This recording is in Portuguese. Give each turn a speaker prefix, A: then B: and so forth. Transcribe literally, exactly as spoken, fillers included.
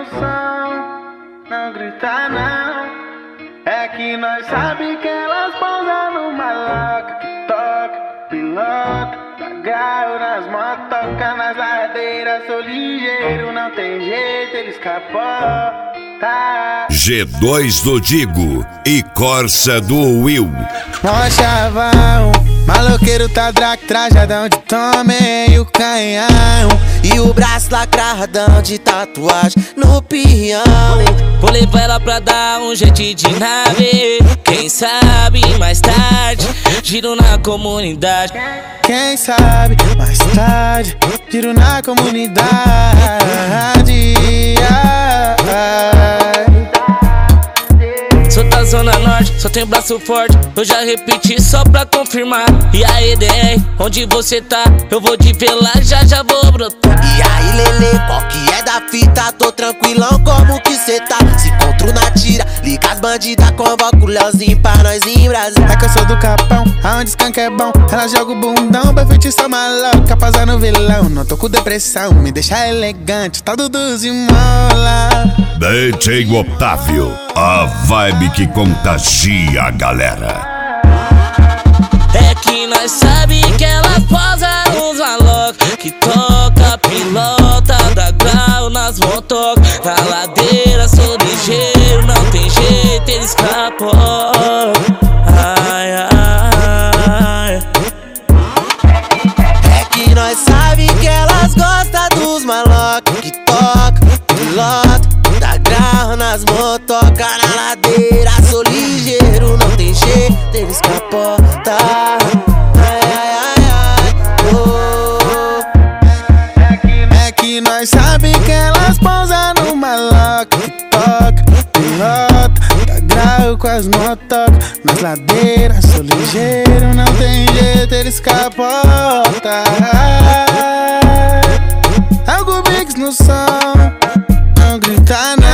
A: som, não grita não. É que nós sabe que elas pousam no maloca, que toca, pilota, dá grau nas motoca, nas ladeiras, sou ligeiro, não tem jeito, ele escapou.
B: G dois do Digo e Corsa do Will.
A: Mó chavão, maloqueiro tá drac, trajadão de tome e o canhão.
C: E o braço lacradão de tatuagem no pião.
D: Vou levar ela pra dar um jeito de nave. Quem sabe mais tarde, giro na comunidade.
A: Quem sabe mais tarde, giro na comunidade.
D: Sou da Zona Norte, só tenho braço forte. Eu já repeti só pra confirmar. E aí, D R, onde você tá? Eu vou te ver lá, já já vou brotar.
C: E aí, Lele, qual que é da fita? Tô tranquilão, como que cê tá? Se encontro na tira, liga as bandidas, convoca o Leozinho pra nós em Brasília.
A: É que eu sou do Capão, aonde skunk é bom. Ela joga o bundão, pra feitiço maluca, passar no vilão. Não tô com depressão, me deixa elegante, tá Dudu de mola.
B: D J Otávio, a vibe que contagia a galera.
D: É que nós sabe que ela posa nos malocos, que toca, pilota, dá grau nas motocas. Na ladeira sou ligeiro, não tem jeito, ele escapou. Ai, ai.
C: É que nós sabe que elas gostam dos malocos, que toca, pilota, dá grau nas motocas. Na ladeira sou ligeiro, não tem jeito, ele escapota. Ai, ai, ai, ai, oh.
A: É que nós sabe que elas pousam no maloca, que toca, pilota, dá grau com as motocas. Nas ladeiras sou ligeiro, não tem jeito, ele escapota. Algo mix no som, não grita não.